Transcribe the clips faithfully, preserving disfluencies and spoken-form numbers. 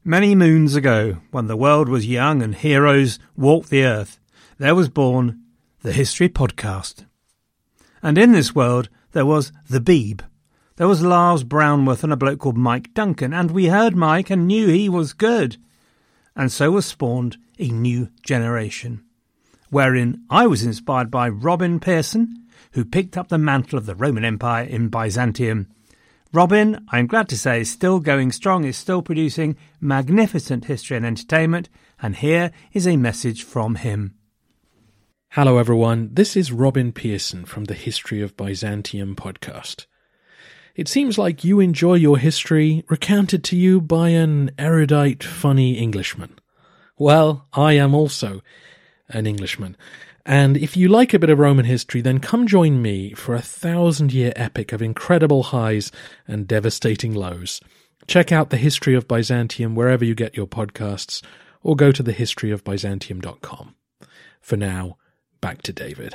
Many moons ago, when the world was young and heroes walked the earth, there was born the History Podcast. And in this world, there was the Beeb. There was Lars Brownworth and a bloke called Mike Duncan, and we heard Mike and knew he was good. And so was spawned a new generation, wherein I was inspired by Robin Pearson, who picked up the mantle of the Roman Empire in Byzantium. Robin, I'm glad to say, is still going strong, is still producing magnificent history and entertainment, and here is a message from him. Hello everyone, this is Robin Pearson from the History of Byzantium podcast. It seems like you enjoy your history recounted to you by an erudite, funny Englishman. Well, I am also an Englishman. And if you like a bit of Roman history, then come join me for a thousand-year epic of incredible highs and devastating lows. Check out The History of Byzantium wherever you get your podcasts, or go to the history of byzantium dot com. For now, back to David.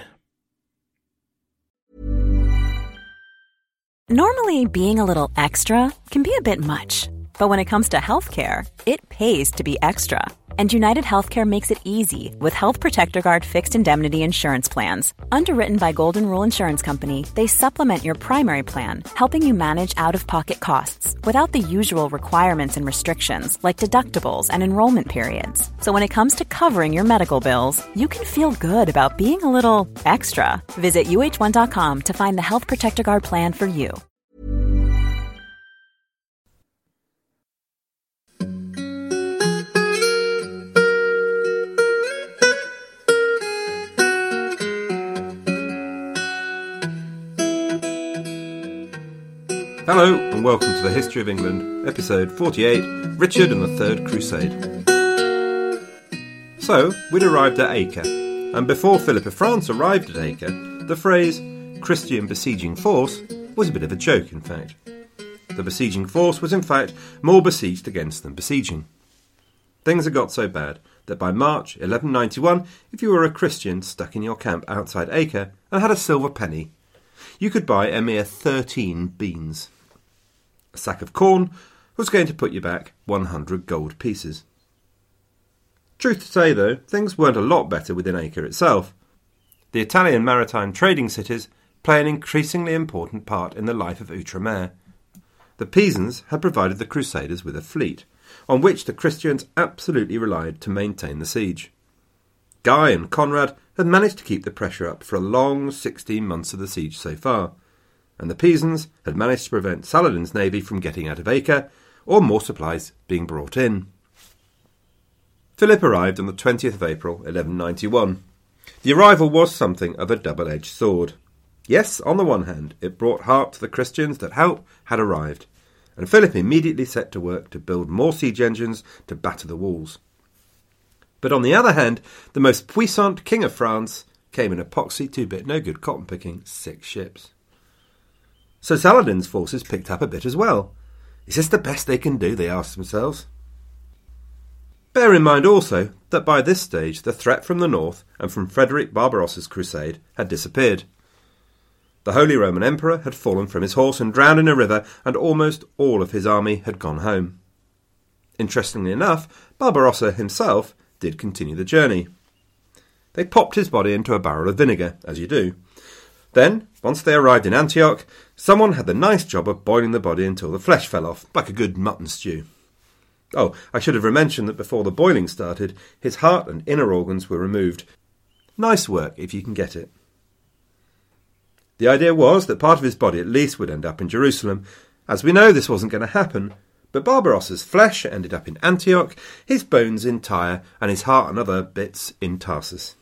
Normally, being a little extra can be a bit much. But when it comes to healthcare, it pays to be extra. And United Healthcare makes it easy with Health Protector Guard fixed indemnity insurance plans. Underwritten by Golden Rule Insurance Company, they supplement your primary plan, helping you manage out-of-pocket costs without the usual requirements and restrictions like deductibles and enrollment periods. So when it comes to covering your medical bills, you can feel good about being a little extra. Visit U H one dot com to find the Health Protector Guard plan for you. Hello and welcome to the History of England, episode forty-eight, Richard and the Third Crusade. So, we'd arrived at Acre, and before Philip of France arrived at Acre, the phrase Christian besieging force was a bit of a joke, in fact. The besieging force was in fact more besieged against than besieging. Things had got so bad that by March eleven ninety-one, if you were a Christian stuck in your camp outside Acre and had a silver penny, you could buy a mere thirteen beans. A sack of corn was going to put you back one hundred gold pieces. Truth to say, though, things weren't a lot better within Acre itself. The Italian maritime trading cities play an increasingly important part in the life of Outremer. The Pisans had provided the Crusaders with a fleet, on which the Christians absolutely relied to maintain the siege. Guy and Conrad had managed to keep the pressure up for a long sixteen months of the siege so far, and the Pisans had managed to prevent Saladin's navy from getting out of Acre, or more supplies being brought in. Philip arrived on the twentieth of April, eleven ninety-one. The arrival was something of a double-edged sword. Yes, on the one hand, it brought heart to the Christians that help had arrived, and Philip immediately set to work to build more siege engines to batter the walls. But on the other hand, the most puissant king of France came in epoxy two-bit no-good cotton-picking six ships. So Saladin's forces picked up a bit as well. Is this the best they can do, they asked themselves. Bear in mind also that by this stage the threat from the north and from Frederick Barbarossa's crusade had disappeared. The Holy Roman Emperor had fallen from his horse and drowned in a river, and almost all of his army had gone home. Interestingly enough, Barbarossa himself did continue the journey. They popped his body into a barrel of vinegar, as you do. Then, once they arrived in Antioch, someone had the nice job of boiling the body until the flesh fell off, like a good mutton stew. Oh, I should have mentioned that before the boiling started, his heart and inner organs were removed. Nice work, if you can get it. The idea was that part of his body at least would end up in Jerusalem. As we know, this wasn't going to happen, but Barbarossa's flesh ended up in Antioch, his bones in Tyre, and his heart and other bits in Tarsus.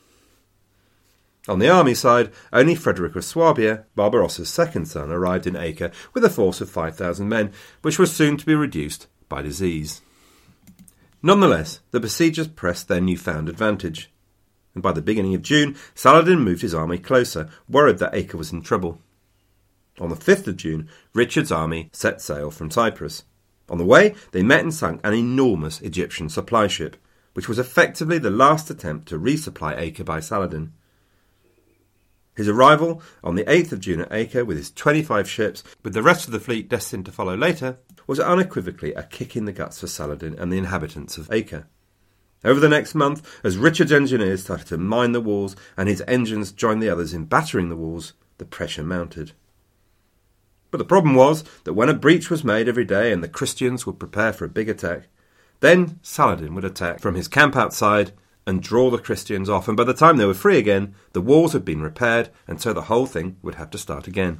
On the army side, only Frederick of Swabia, Barbarossa's second son, arrived in Acre with a force of five thousand men, which was soon to be reduced by disease. Nonetheless, the besiegers pressed their newfound advantage, and by the beginning of June, Saladin moved his army closer, worried that Acre was in trouble. On the fifth of June, Richard's army set sail from Cyprus. On the way, they met and sunk an enormous Egyptian supply ship, which was effectively the last attempt to resupply Acre by Saladin. His arrival on the eighth of June at Acre with his twenty-five ships, with the rest of the fleet destined to follow later, was unequivocally a kick in the guts for Saladin and the inhabitants of Acre. Over the next month, as Richard's engineers started to mine the walls and his engines joined the others in battering the walls, the pressure mounted. But the problem was that when a breach was made every day and the Christians would prepare for a big attack, then Saladin would attack from his camp outside and draw the Christians off, and by the time they were free again, the walls had been repaired, and so the whole thing would have to start again.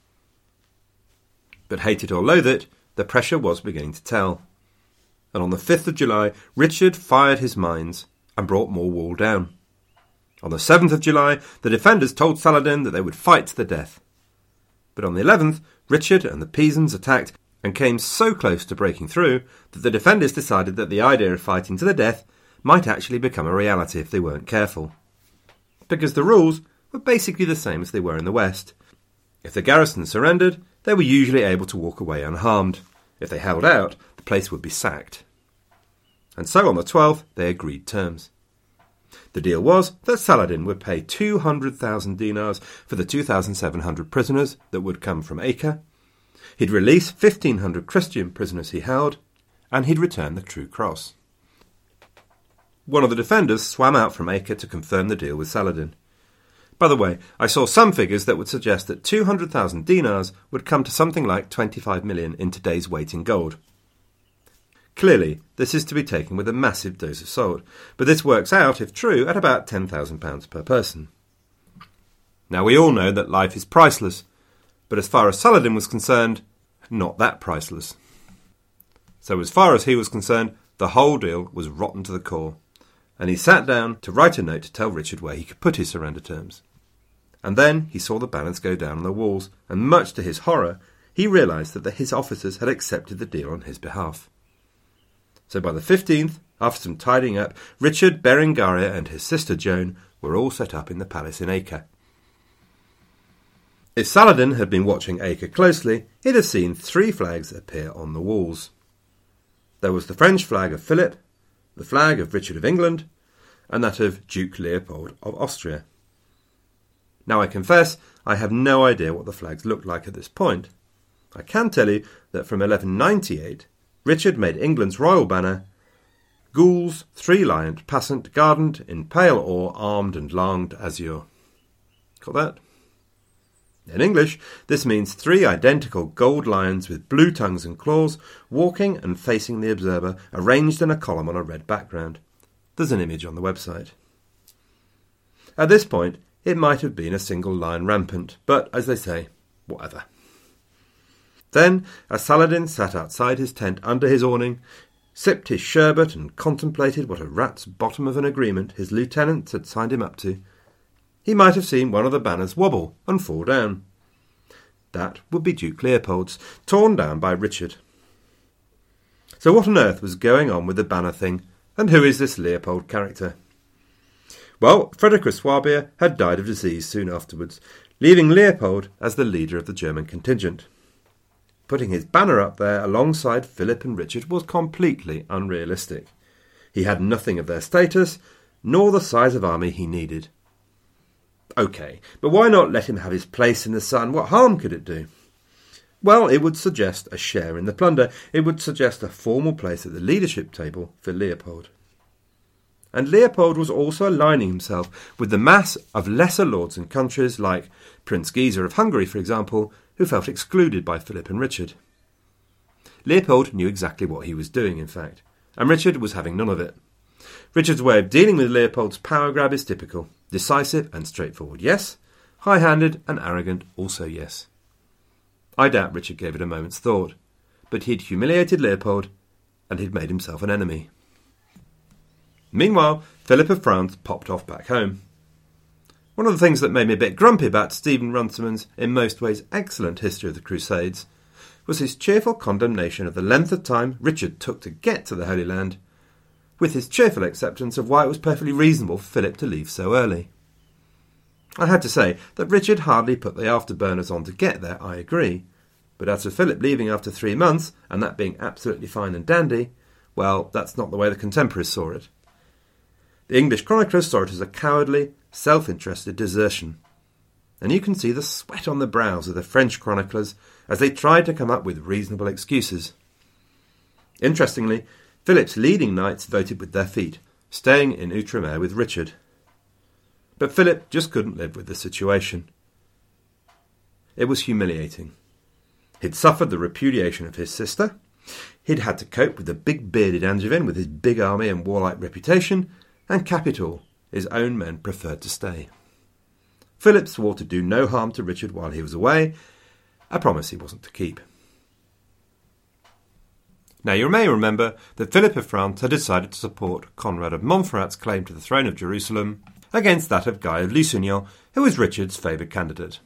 But hate it or loathe it, the pressure was beginning to tell. And on the fifth of July, Richard fired his mines and brought more wall down. On the seventh of July, the defenders told Saladin that they would fight to the death. But on the eleventh, Richard and the Pisans attacked and came so close to breaking through that the defenders decided that the idea of fighting to the death might actually become a reality if they weren't careful. Because the rules were basically the same as they were in the West. If the garrison surrendered, they were usually able to walk away unharmed. If they held out, the place would be sacked. And so on the twelfth, they agreed terms. The deal was that Saladin would pay two hundred thousand dinars for the two thousand seven hundred prisoners that would come from Acre. He'd release fifteen hundred Christian prisoners he held, and he'd return the True Cross. One of the defenders swam out from Acre to confirm the deal with Saladin. By the way, I saw some figures that would suggest that two hundred thousand dinars would come to something like twenty-five million in today's weight in gold. Clearly, this is to be taken with a massive dose of salt, but this works out, if true, at about ten thousand pounds per person. Now we all know that life is priceless, but as far as Saladin was concerned, not that priceless. So as far as he was concerned, the whole deal was rotten to the core, and he sat down to write a note to tell Richard where he could put his surrender terms. And then he saw the banners go down on the walls, and much to his horror, he realised that his officers had accepted the deal on his behalf. So by the fifteenth, after some tidying up, Richard, Berengaria and his sister Joan were all set up in the palace in Acre. If Saladin had been watching Acre closely, he'd have seen three flags appear on the walls. There was the French flag of Philip, the flag of Richard of England, and that of Duke Leopold of Austria. Now I confess I have no idea what the flags looked like at this point. I can tell you that from eleven ninety-eight, Richard made England's royal banner, gules, three-lioned, passant, gardant, in pale or armed and langed azure. Got that? In English, this means three identical gold lions with blue tongues and claws, walking and facing the observer, arranged in a column on a red background. There's an image on the website. At this point, it might have been a single lion rampant, but, as they say, whatever. Then, as Saladin sat outside his tent under his awning, sipped his sherbet and contemplated what a rat's bottom of an agreement his lieutenants had signed him up to, he might have seen one of the banners wobble and fall down. That would be Duke Leopold's, torn down by Richard. So what on earth was going on with the banner thing, and who is this Leopold character? Well, Frederick of Swabia had died of disease soon afterwards, leaving Leopold as the leader of the German contingent. Putting his banner up there alongside Philip and Richard was completely unrealistic. He had nothing of their status, nor the size of army he needed. OK, but why not let him have his place in the sun? What harm could it do? Well, it would suggest a share in the plunder. It would suggest a formal place at the leadership table for Leopold. And Leopold was also aligning himself with the mass of lesser lords and countries like Prince Geza of Hungary, for example, who felt excluded by Philip and Richard. Leopold knew exactly what he was doing, in fact, and Richard was having none of it. Richard's way of dealing with Leopold's power grab is typical. Decisive and straightforward, yes. High-handed and arrogant, also yes. I doubt Richard gave it a moment's thought, but he'd humiliated Leopold, and he'd made himself an enemy. Meanwhile, Philip of France popped off back home. One of the things that made me a bit grumpy about Stephen Runciman's, in most ways, excellent history of the Crusades was his cheerful condemnation of the length of time Richard took to get to the Holy Land, with his cheerful acceptance of why it was perfectly reasonable for Philip to leave so early. I had to say that Richard hardly put the afterburners on to get there, I agree, but as for Philip leaving after three months, and that being absolutely fine and dandy, well, that's not the way the contemporaries saw it. The English chroniclers saw it as a cowardly, self-interested desertion. and you can see the sweat on the brows of the French chroniclers as they tried to come up with reasonable excuses. Interestingly, Philip's leading knights voted with their feet, staying in Outremer with Richard. But Philip just couldn't live with the situation. It was humiliating. He'd suffered the repudiation of his sister, he'd had to cope with the big-bearded Angevin with his big army and warlike reputation, and cap it all, his own men preferred to stay. Philip swore to do no harm to Richard while he was away, a promise he wasn't to keep. Now you may remember that Philip of France had decided to support Conrad of Montferrat's claim to the throne of Jerusalem against that of Guy of Lusignan, who was Richard's favoured candidate.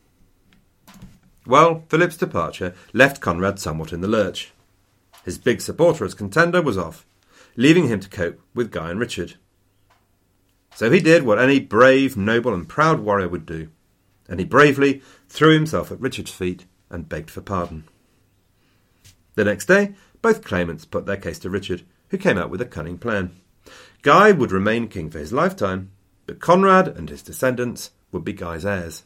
Well, Philip's departure left Conrad somewhat in the lurch. His big supporter as contender was off, leaving him to cope with Guy and Richard. So he did what any brave, noble and proud warrior would do, and he bravely threw himself at Richard's feet and begged for pardon. The next day, both claimants put their case to Richard, who came out with a cunning plan. Guy would remain king for his lifetime, but Conrad and his descendants would be Guy's heirs.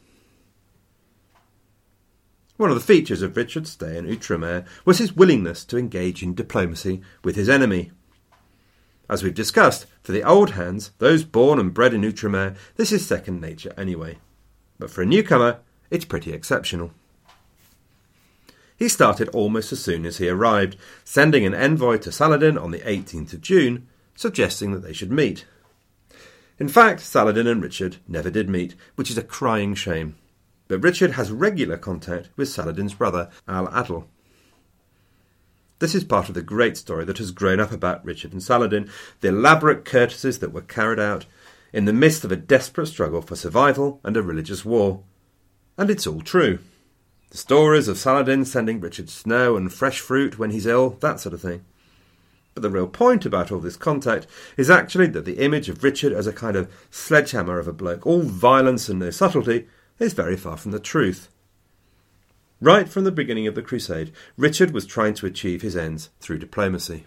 One of the features of Richard's stay in Outremer was his willingness to engage in diplomacy with his enemy. As we've discussed, for the old hands, those born and bred in Outremer, this is second nature anyway. But for a newcomer, it's pretty exceptional. He started almost as soon as he arrived, sending an envoy to Saladin on the eighteenth of June, suggesting that they should meet. In fact, Saladin and Richard never did meet, which is a crying shame. But Richard has regular contact with Saladin's brother, Al-Adil. This is part of the great story that has grown up about Richard and Saladin, the elaborate courtesies that were carried out in the midst of a desperate struggle for survival and a religious war. And it's all true. The stories of Saladin sending Richard snow and fresh fruit when he's ill, that sort of thing. But the real point about all this contact is actually that the image of Richard as a kind of sledgehammer of a bloke, all violence and no subtlety, is very far from the truth. Right from the beginning of the crusade, Richard was trying to achieve his ends through diplomacy.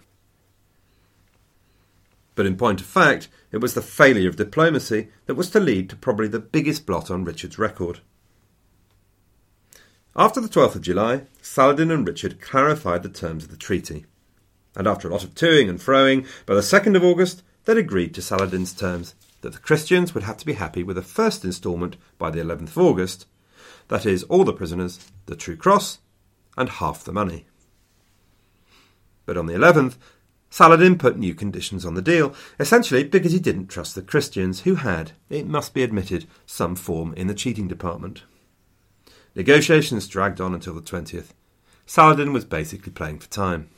But in point of fact, it was the failure of diplomacy that was to lead to probably the biggest blot on Richard's record. After the twelfth of July, Saladin and Richard clarified the terms of the treaty, and after a lot of toing and froing, by the second of August, they'd agreed to Saladin's terms that the Christians would have to be happy with the first instalment by the eleventh of August, that is, all the prisoners, the true cross, and half the money. But on the eleventh, Saladin put new conditions on the deal, essentially because he didn't trust the Christians, who had, it must be admitted, some form in the cheating department. Negotiations dragged on until the twentieth. Saladin was basically playing for time.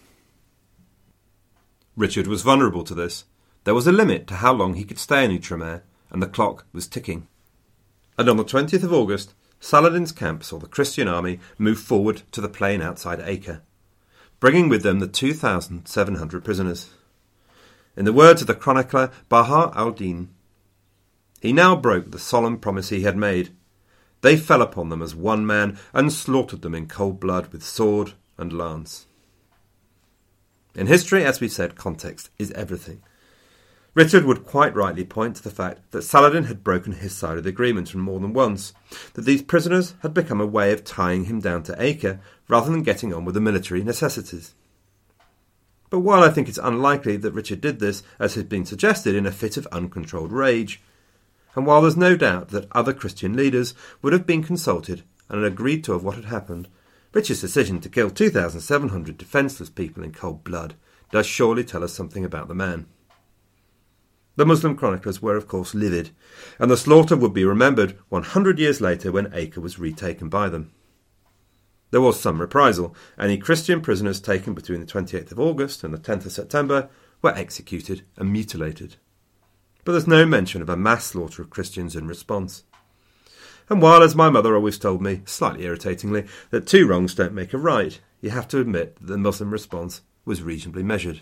Richard was vulnerable to this. There was a limit to how long he could stay in Outremer, and the clock was ticking. And on the twentieth of August, Saladin's camp saw the Christian army move forward to the plain outside Acre, bringing with them the two thousand seven hundred prisoners. In the words of the chronicler Bahar al-Din, he now broke the solemn promise he had made. They fell upon them as one man and slaughtered them in cold blood with sword and lance. In history, as we said, context is everything. Richard would quite rightly point to the fact that Saladin had broken his side of the agreement more than once, that these prisoners had become a way of tying him down to Acre rather than getting on with the military necessities. But while I think it's unlikely that Richard did this, as has been suggested, in a fit of uncontrolled rage, and while there's no doubt that other Christian leaders would have been consulted and had agreed to of what had happened, Richard's decision to kill two thousand seven hundred defenceless people in cold blood does surely tell us something about the man. The Muslim chroniclers were of course livid, and the slaughter would be remembered one hundred years later when Acre was retaken by them. There was some reprisal. Any Christian prisoners taken between the twenty-eighth of August and the tenth of September were executed and mutilated. But there's no mention of a mass slaughter of Christians in response. And while, as my mother always told me, slightly irritatingly, that two wrongs don't make a right, you have to admit that the Muslim response was reasonably measured.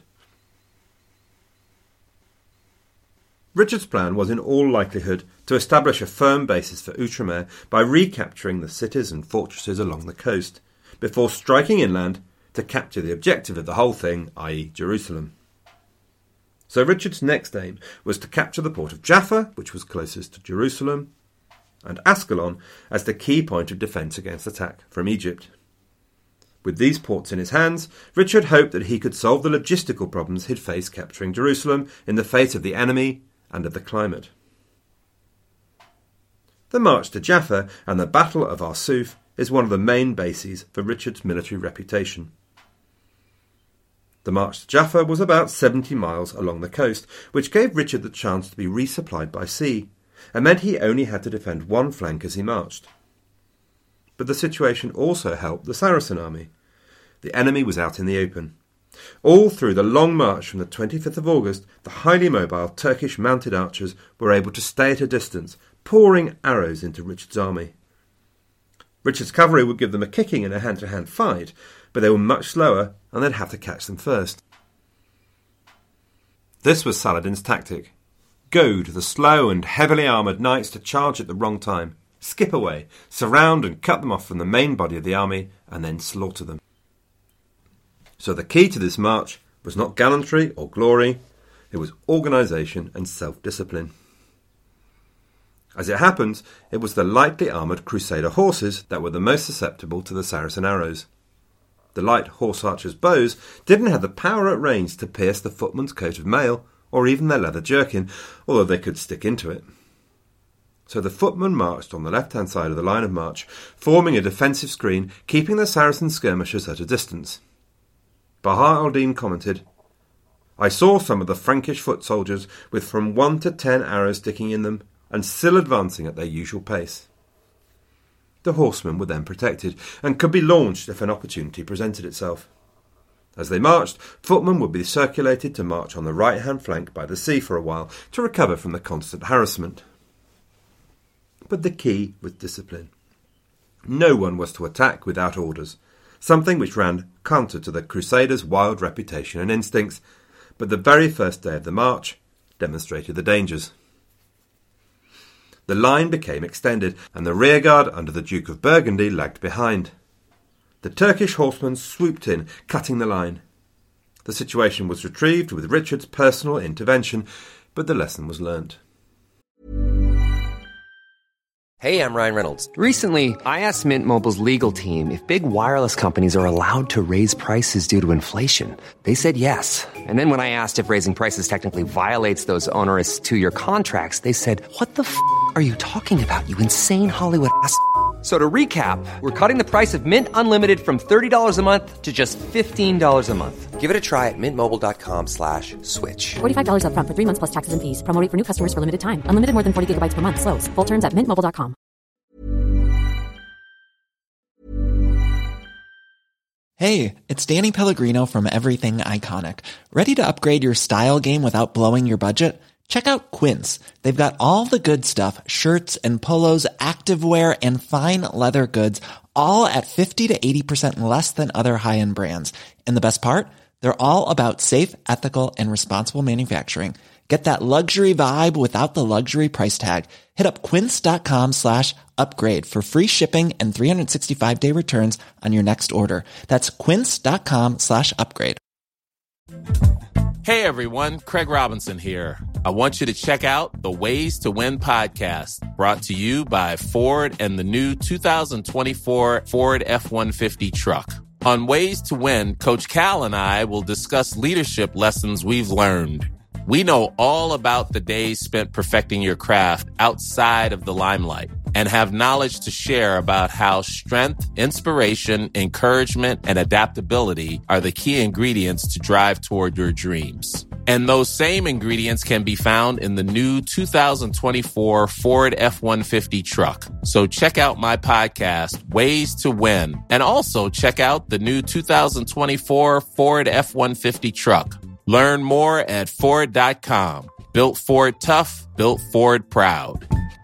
Richard's plan was in all likelihood to establish a firm basis for Outremer by recapturing the cities and fortresses along the coast, before striking inland to capture the objective of the whole thing, that is. Jerusalem. So Richard's next aim was to capture the port of Jaffa, which was closest to Jerusalem, and Ascalon as the key point of defence against attack from Egypt. With these ports in his hands, Richard hoped that he could solve the logistical problems he'd faced capturing Jerusalem in the face of the enemy and of the climate. The march to Jaffa and the Battle of Arsuf is one of the main bases for Richard's military reputation. The march to Jaffa was about seventy miles along the coast, which gave Richard the chance to be resupplied by sea, and meant he only had to defend one flank as he marched. But the situation also helped the Saracen army. The enemy was out in the open. All through the long march from the twenty-fifth of August, the highly mobile Turkish mounted archers were able to stay at a distance, pouring arrows into Richard's army. Richard's cavalry would give them a kicking in a hand-to-hand fight, but they were much slower and they'd have to catch them first. This was Saladin's tactic. Goad the slow and heavily armoured knights to charge at the wrong time, skip away, surround and cut them off from the main body of the army, and then slaughter them. So the key to this march was not gallantry or glory, it was organisation and self-discipline. As it happens, it was the lightly armoured Crusader horses that were the most susceptible to the Saracen arrows. The light horse archers' bows didn't have the power at range to pierce the footman's coat of mail or even their leather jerkin, although they could stick into it. So the footmen marched on the left-hand side of the line of march, forming a defensive screen, keeping the Saracen skirmishers at a distance. Bahar al-Din commented, "I saw some of the Frankish foot soldiers with from one to ten arrows sticking in them, and still advancing at their usual pace." The horsemen were then protected, and could be launched if an opportunity presented itself. As they marched, footmen would be circulated to march on the right-hand flank by the sea for a while, to recover from the constant harassment. But the key was discipline. No one was to attack without orders, something which ran counter to the Crusaders' wild reputation and instincts, but the very first day of the march demonstrated the dangers. The line became extended, and the rearguard under the Duke of Burgundy lagged behind. The Turkish horsemen swooped in, cutting the line. The situation was retrieved with Richard's personal intervention, but the lesson was learnt. Hey, I'm Ryan Reynolds. Recently, I asked Mint Mobile's legal team if big wireless companies are allowed to raise prices due to inflation. They said yes. And then when I asked if raising prices technically violates those onerous two-year contracts, they said, "What the f*** are you talking about, you insane Hollywood ass f- So to recap, we're cutting the price of Mint Unlimited from thirty dollars a month to just fifteen dollars a month. Give it a try at mintmobile.com slash switch. forty-five dollars up front for three months plus taxes and fees. Promo rate for new customers for limited time. Unlimited more than forty gigabytes per month. Slows full terms at mint mobile dot com. Hey, it's Danny Pellegrino from Everything Iconic. Ready to upgrade your style game without blowing your budget? Check out Quince. They've got all the good stuff, shirts and polos, activewear, and fine leather goods, all at fifty to eighty percent less than other high-end brands. And the best part? They're all about safe, ethical, and responsible manufacturing. Get that luxury vibe without the luxury price tag. Hit up quince.com slash upgrade for free shipping and three sixty-five day returns on your next order. That's quince.com slash upgrade. Hey everyone, Craig Robinson here. I want you to check out the Ways to Win podcast, brought to you by Ford and the new two thousand twenty-four Ford F one fifty truck. On Ways to Win, Coach Cal and I will discuss leadership lessons we've learned. We know all about the days spent perfecting your craft outside of the limelight and have knowledge to share about how strength, inspiration, encouragement, and adaptability are the key ingredients to drive toward your dreams. And those same ingredients can be found in the new two thousand twenty-four Ford F one fifty truck. So check out my podcast, Ways to Win, and also check out the new two thousand twenty-four Ford F one fifty truck. Learn more at Ford dot com. Built Ford tough, built Ford proud.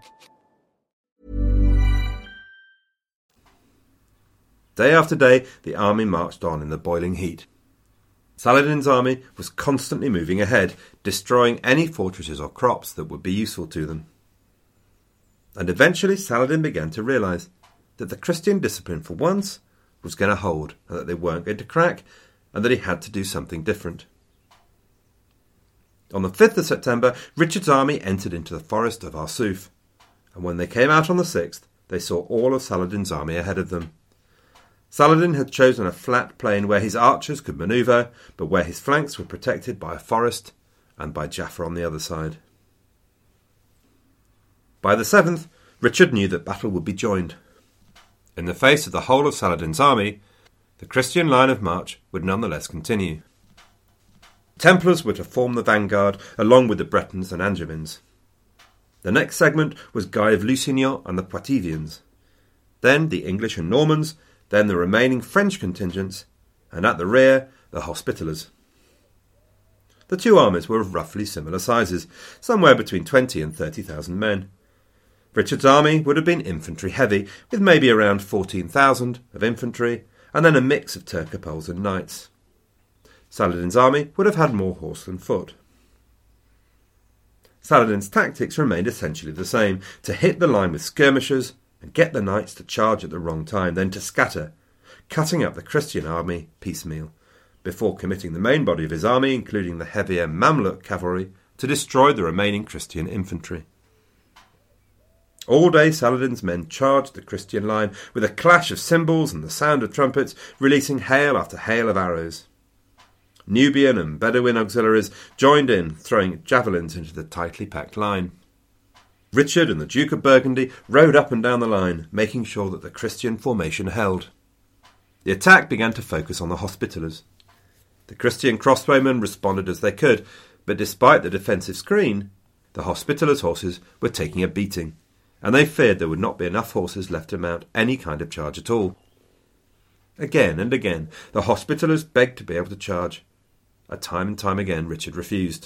Day after day, the army marched on in the boiling heat. Saladin's army was constantly moving ahead, destroying any fortresses or crops that would be useful to them. And eventually Saladin began to realise that the Christian discipline for once was going to hold, and that they weren't going to crack, and that he had to do something different. On the fifth of September, Richard's army entered into the forest of Arsuf. and when they came out on the sixth, they saw all of Saladin's army ahead of them. Saladin had chosen a flat plain where his archers could manoeuvre, but where his flanks were protected by a forest and by Jaffa on the other side. By the seventh, Richard knew that battle would be joined. In the face of the whole of Saladin's army, the Christian line of march would nonetheless continue. Templars were to form the vanguard along with the Bretons and Angevins. The next segment was Guy of Lusignan and the Poitevins, then the English and Normans, then the remaining French contingents, and at the rear, the Hospitallers. The two armies were of roughly similar sizes, somewhere between twenty and thirty thousand men. Richard's army would have been infantry-heavy, with maybe around fourteen thousand of infantry, and then a mix of Turcopoles and knights. Saladin's army would have had more horse than foot. Saladin's tactics remained essentially the same, to hit the line with skirmishers and get the knights to charge at the wrong time, then to scatter, cutting up the Christian army piecemeal, before committing the main body of his army, including the heavier Mamluk cavalry, to destroy the remaining Christian infantry. All day Saladin's men charged the Christian line with a clash of cymbals and the sound of trumpets, releasing hail after hail of arrows. Nubian and Bedouin auxiliaries joined in, throwing javelins into the tightly packed line. Richard and the Duke of Burgundy rode up and down the line, making sure that the Christian formation held. The attack began to focus on the Hospitallers. The Christian crossbowmen responded as they could, but despite the defensive screen, the Hospitallers' horses were taking a beating, and they feared there would not be enough horses left to mount any kind of charge at all. Again and again, the Hospitallers begged to be able to charge. A time and time again, Richard refused.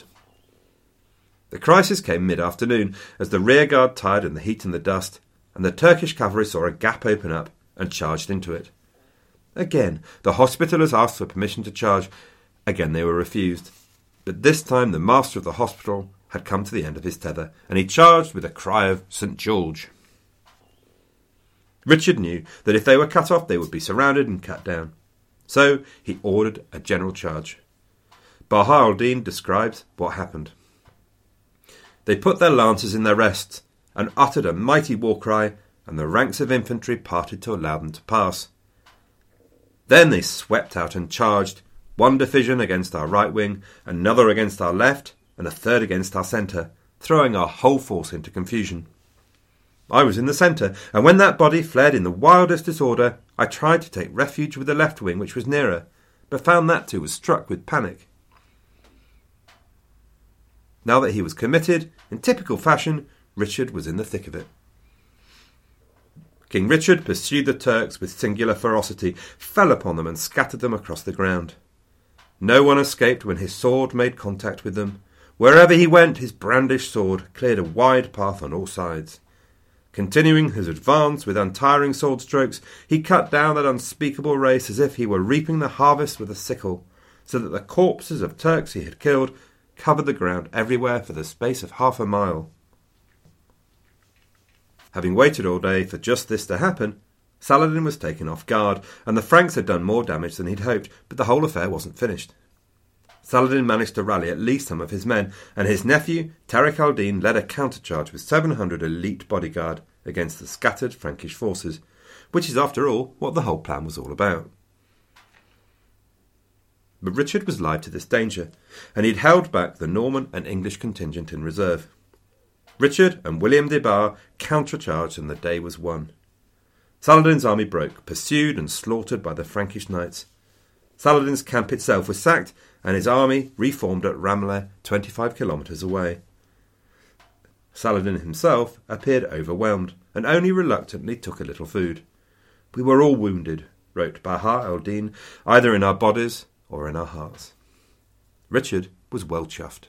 The crisis came mid-afternoon, as the rearguard tired in the heat and the dust, and the Turkish cavalry saw a gap open up and charged into it. Again, the Hospitallers asked for permission to charge. Again they were refused. But this time the master of the hospital had come to the end of his tether, and he charged with a cry of Saint George. Richard knew that if they were cut off, they would be surrounded and cut down. So he ordered a general charge. Baha al-Din describes what happened. They put their lances in their rests and uttered a mighty war cry, and the ranks of infantry parted to allow them to pass. Then they swept out and charged, one division against our right wing, another against our left, and a third against our centre, throwing our whole force into confusion. I was in the centre, and when that body fled in the wildest disorder, I tried to take refuge with the left wing, which was nearer, but found that too was struck with panic. Now that he was committed, in typical fashion, Richard was in the thick of it. King Richard pursued the Turks with singular ferocity, fell upon them and scattered them across the ground. No one escaped when his sword made contact with them. Wherever he went, his brandished sword cleared a wide path on all sides. Continuing his advance with untiring sword strokes, he cut down that unspeakable race as if he were reaping the harvest with a sickle, so that the corpses of Turks he had killed covered the ground everywhere for the space of half a mile. Having waited all day for just this to happen, Saladin was taken off guard, and the Franks had done more damage than he'd hoped, but the whole affair wasn't finished. Saladin managed to rally at least some of his men, and his nephew, Tariq al-Din, led a countercharge with seven hundred elite bodyguard against the scattered Frankish forces, which is, after all, what the whole plan was all about. But Richard was alive to this danger, and he'd held back the Norman and English contingent in reserve. Richard and William de Bar countercharged, and the day was won. Saladin's army broke, pursued and slaughtered by the Frankish knights. Saladin's camp itself was sacked, and his army reformed at Ramleh, twenty-five kilometres away. Saladin himself appeared overwhelmed, and only reluctantly took a little food. "We were all wounded," wrote Baha al-Din, "either in our bodies or in our hearts." Richard was well chuffed.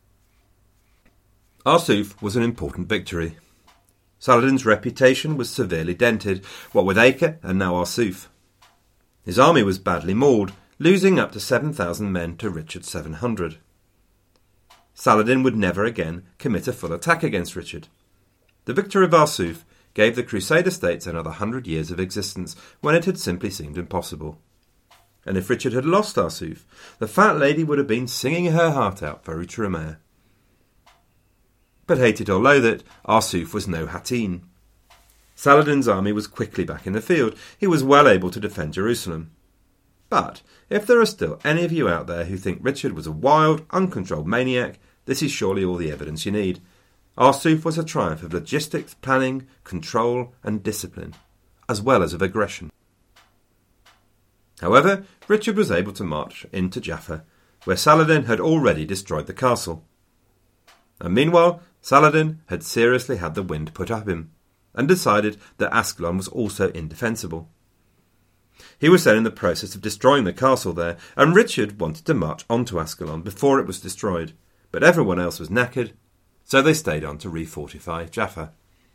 Arsuf was an important victory. Saladin's reputation was severely dented, what with Acre and now Arsuf. His army was badly mauled, losing up to seven thousand men to Richard's seven hundred. Saladin would never again commit a full attack against Richard. The victory of Arsuf gave the Crusader states another hundred years of existence when it had simply seemed impossible. And if Richard had lost Arsuf, the fat lady would have been singing her heart out for Outremer. But hate it or loathe it, Arsuf was no Hattin. Saladin's army was quickly back in the field. He was well able to defend Jerusalem. But if there are still any of you out there who think Richard was a wild, uncontrolled maniac, this is surely all the evidence you need. Arsuf was a triumph of logistics, planning, control and discipline, as well as of aggression. However, Richard was able to march into Jaffa, where Saladin had already destroyed the castle. And meanwhile, Saladin had seriously had the wind put up him, and decided that Ascalon was also indefensible. He was then in the process of destroying the castle there, and Richard wanted to march onto Ascalon before it was destroyed, but everyone else was knackered, so they stayed on to refortify Jaffa.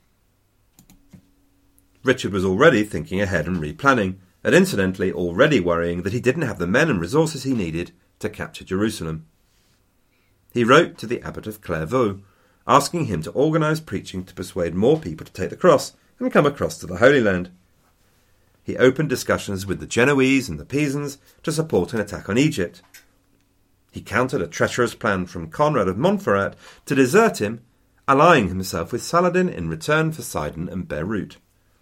Richard was already thinking ahead and replanning, and incidentally already worrying that he didn't have the men and resources he needed to capture Jerusalem. He wrote to the abbot of Clairvaux, asking him to organise preaching to persuade more people to take the cross and come across to the Holy Land. He opened discussions with the Genoese and the Pisans to support an attack on Egypt. He countered a treacherous plan from Conrad of Montferrat to desert him, allying himself with Saladin in return for Sidon and Beirut.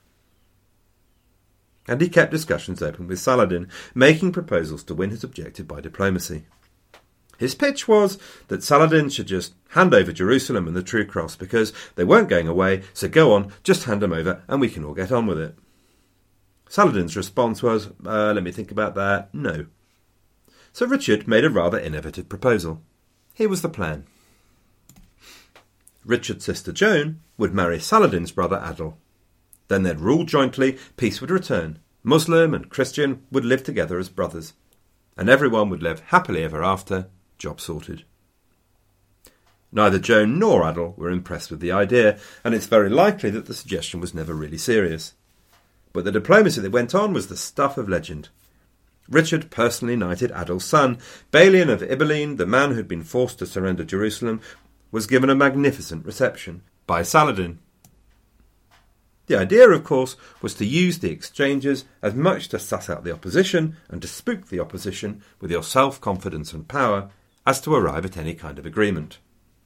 And he kept discussions open with Saladin, making proposals to win his objective by diplomacy. His pitch was that Saladin should just hand over Jerusalem and the true cross because they weren't going away, so go on, just hand them over and we can all get on with it. Saladin's response was, uh, let me think about that, no. So Richard made a rather innovative proposal. Here was the plan. Richard's sister Joan would marry Saladin's brother Adil. Then they'd rule jointly, peace would return, Muslim and Christian would live together as brothers, and everyone would live happily ever after, job sorted. Neither Joan nor Adil were impressed with the idea, and it's very likely that the suggestion was never really serious. But the diplomacy that went on was the stuff of legend. Richard personally knighted Adil's son. Balian of Ibelin, the man who had been forced to surrender Jerusalem, was given a magnificent reception by Saladin. The idea, of course, was to use the exchanges as much to suss out the opposition and to spook the opposition with your self-confidence and power as to arrive at any kind of agreement.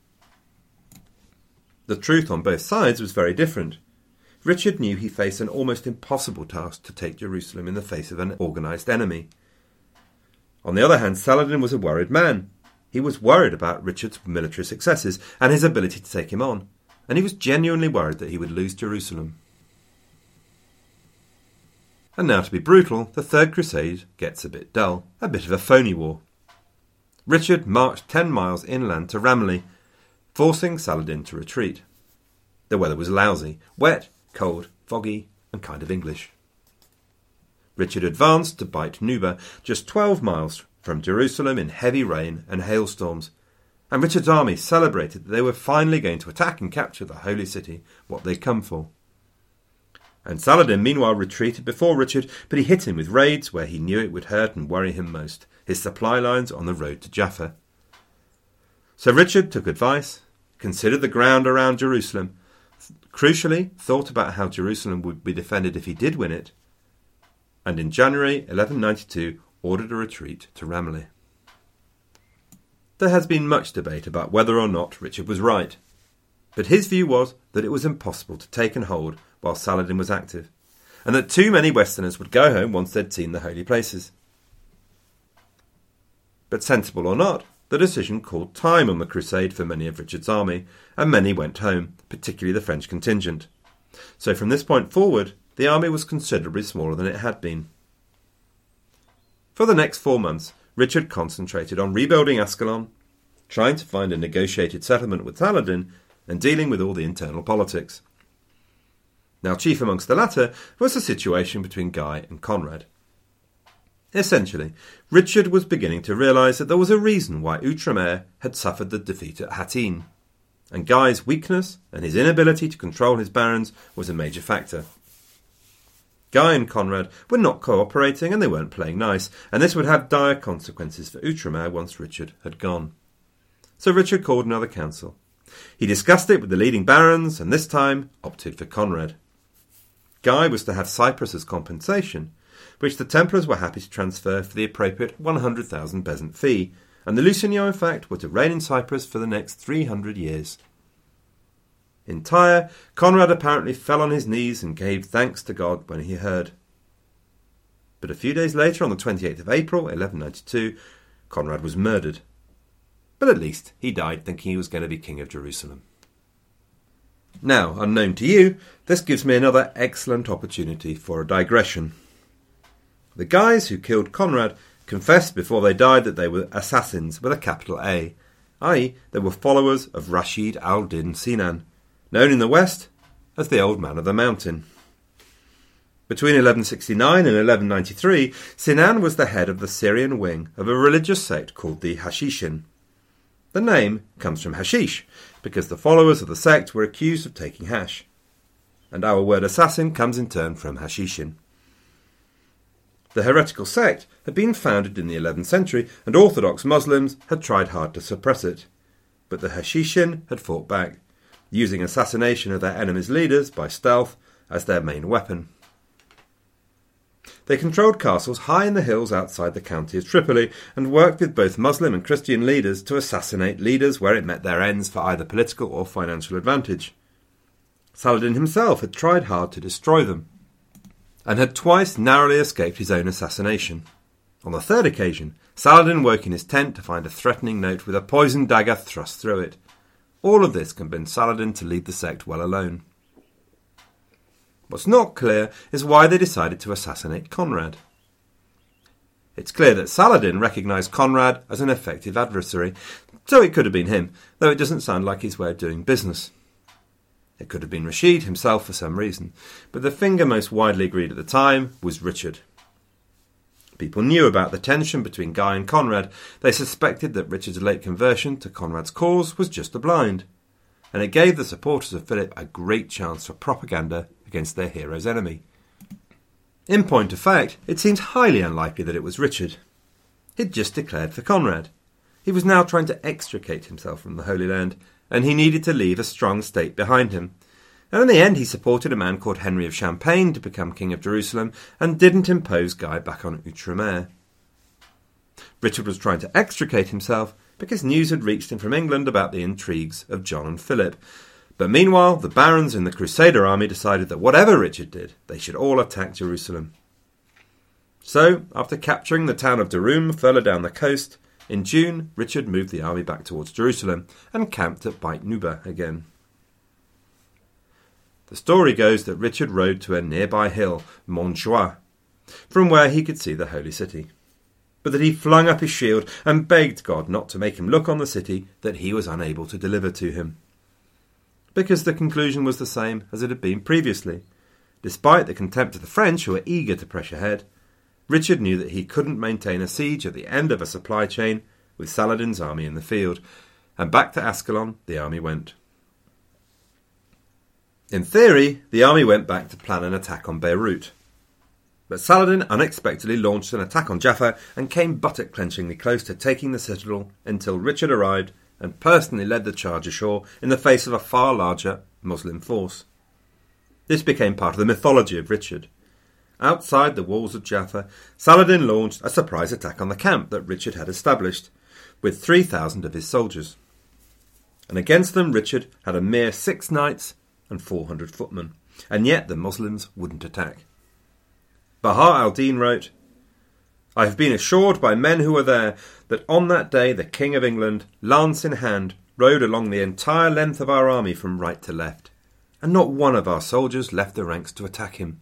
The truth on both sides was very different. Richard knew he faced an almost impossible task to take Jerusalem in the face of an organised enemy. On the other hand, Saladin was a worried man. He was worried about Richard's military successes and his ability to take him on, and he was genuinely worried that he would lose Jerusalem. And now, to be brutal, the Third Crusade gets a bit dull, a bit of a phony war. Richard marched ten miles inland to Ramleh, forcing Saladin to retreat. The weather was lousy, wet, cold, foggy, and kind of English. Richard advanced to Beit Nuba, just twelve miles from Jerusalem, in heavy rain and hailstorms, and Richard's army celebrated that they were finally going to attack and capture the holy city, what they'd come for. And Saladin meanwhile retreated before Richard, but he hit him with raids where he knew it would hurt and worry him most, his supply lines on the road to Jaffa. So Richard took advice, considered the ground around Jerusalem, crucially thought about how Jerusalem would be defended if he did win it, and in January eleven ninety-two ordered a retreat to Ramleh. There has been much debate about whether or not Richard was right, but his view was that it was impossible to take and hold while Saladin was active, and that too many Westerners would go home once they'd seen the holy places. But sensible or not, the decision called time on the crusade for many of Richard's army, and many went home, particularly the French contingent. So from this point forward, the army was considerably smaller than it had been. For the next four months, Richard concentrated on rebuilding Ascalon, trying to find a negotiated settlement with Saladin, and dealing with all the internal politics. Now, chief amongst the latter was the situation between Guy and Conrad. Essentially, Richard was beginning to realise that there was a reason why Outremer had suffered the defeat at Hattin, and Guy's weakness and his inability to control his barons was a major factor. Guy and Conrad were not cooperating and they weren't playing nice, and this would have dire consequences for Outremer once Richard had gone. So Richard called another council. He discussed it with the leading barons and this time opted for Conrad. Guy was to have Cyprus as compensation, which the Templars were happy to transfer for the appropriate one hundred thousand peasant fee, and the Lusignans, in fact, were to reign in Cyprus for the next three hundred years. In Tyre, Conrad apparently fell on his knees and gave thanks to God when he heard. But a few days later, on the twenty-eighth of April, eleven ninety-two, Conrad was murdered. But at least he died thinking he was going to be king of Jerusalem. Now, unknown to you, this gives me another excellent opportunity for a digression. The guys who killed Conrad confessed before they died that they were assassins with a capital A, that is, they were followers of Rashid al-Din Sinan, known in the West as the Old Man of the Mountain. Between eleven sixty-nine and eleven ninety-three, Sinan was the head of the Syrian wing of a religious sect called the Hashishin. The name comes from hashish, because the followers of the sect were accused of taking hash. And our word assassin comes in turn from Hashishin. The heretical sect had been founded in the eleventh century, and Orthodox Muslims had tried hard to suppress it. But the Hashishin had fought back, using assassination of their enemies' leaders by stealth as their main weapon. They controlled castles high in the hills outside the county of Tripoli and worked with both Muslim and Christian leaders to assassinate leaders where it met their ends for either political or financial advantage. Saladin himself had tried hard to destroy them, and had twice narrowly escaped his own assassination. On the third occasion, Saladin woke in his tent to find a threatening note with a poisoned dagger thrust through it. All of this convinced Saladin to leave the sect well alone. What's not clear is why they decided to assassinate Conrad. It's clear that Saladin recognised Conrad as an effective adversary, so it could have been him, though it doesn't sound like his way of doing business. It could have been Rashid himself for some reason, but the finger most widely agreed at the time was Richard. People knew about the tension between Guy and Conrad. They suspected that Richard's late conversion to Conrad's cause was just a blind, and it gave the supporters of Philip a great chance for propaganda against their hero's enemy. In point of fact, it seems highly unlikely that it was Richard. He'd just declared for Conrad. He was now trying to extricate himself from the Holy Land, and he needed to leave a strong state behind him. And in the end he supported a man called Henry of Champagne to become king of Jerusalem, and didn't impose Guy back on Outremer. Richard was trying to extricate himself because news had reached him from England about the intrigues of John and Philip. But meanwhile, the barons in the Crusader army decided that whatever Richard did, they should all attack Jerusalem. So, after capturing the town of Durum further down the coast, in June, Richard moved the army back towards Jerusalem and camped at Beit Nuba again. The story goes that Richard rode to a nearby hill, Montjoie, from where he could see the holy city, but that he flung up his shield and begged God not to make him look on the city that he was unable to deliver to him. Because the conclusion was the same as it had been previously. Despite the contempt of the French, who were eager to press ahead, Richard knew that he couldn't maintain a siege at the end of a supply chain with Saladin's army in the field, and back to Ascalon the army went. In theory, the army went back to plan an attack on Beirut. But Saladin unexpectedly launched an attack on Jaffa and came buttock-clenchingly close to taking the citadel until Richard arrived and personally led the charge ashore in the face of a far larger Muslim force. This became part of the mythology of Richard. Outside the walls of Jaffa, Saladin launched a surprise attack on the camp that Richard had established, with three thousand of his soldiers. And against them Richard had a mere six knights and four hundred footmen, and yet the Muslims wouldn't attack. Bahar al-Din wrote, "I have been assured by men who were there that on that day the King of England, lance in hand, rode along the entire length of our army from right to left, and not one of our soldiers left the ranks to attack him."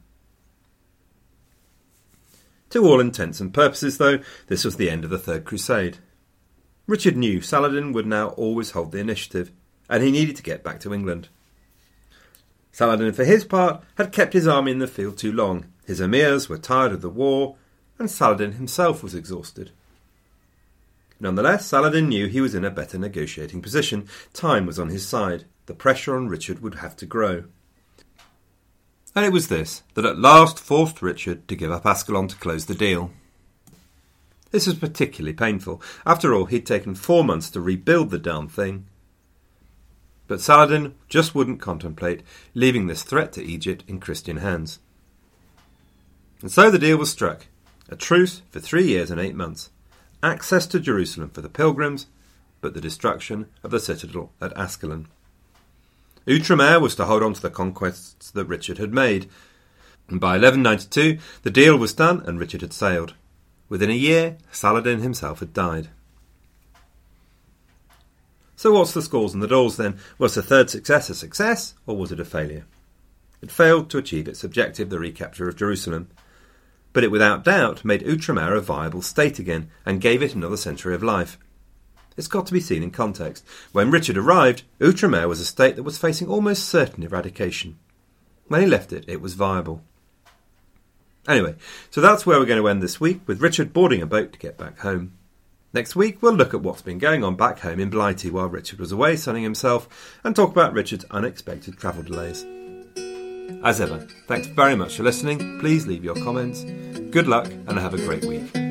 To all intents and purposes, though, this was the end of the Third Crusade. Richard knew Saladin would now always hold the initiative, and he needed to get back to England. Saladin, for his part, had kept his army in the field too long. His emirs were tired of the war, and Saladin himself was exhausted. Nonetheless, Saladin knew he was in a better negotiating position. Time was on his side. The pressure on Richard would have to grow. And it was this that at last forced Richard to give up Ascalon to close the deal. This was particularly painful. After all, he'd taken four months to rebuild the darn thing. But Saladin just wouldn't contemplate leaving this threat to Egypt in Christian hands. And so the deal was struck. A truce for three years and eight months. Access to Jerusalem for the pilgrims, but the destruction of the citadel at Ascalon. Outremer was to hold on to the conquests that Richard had made. And by eleven ninety-two, the deal was done and Richard had sailed. Within a year, Saladin himself had died. So what's the scores and the doors then? Was the third success a success, or was it a failure? It failed to achieve its objective, the recapture of Jerusalem. But it without doubt made Outremer a viable state again, and gave it another century of life. It's got to be seen in context. When Richard arrived, Outremer was a state that was facing almost certain eradication. When he left it, it was viable. Anyway, so that's where we're going to end this week, with Richard boarding a boat to get back home. Next week, we'll look at what's been going on back home in Blighty while Richard was away sunning himself, and talk about Richard's unexpected travel delays. As ever, thanks very much for listening. Please leave your comments. Good luck and have a great week.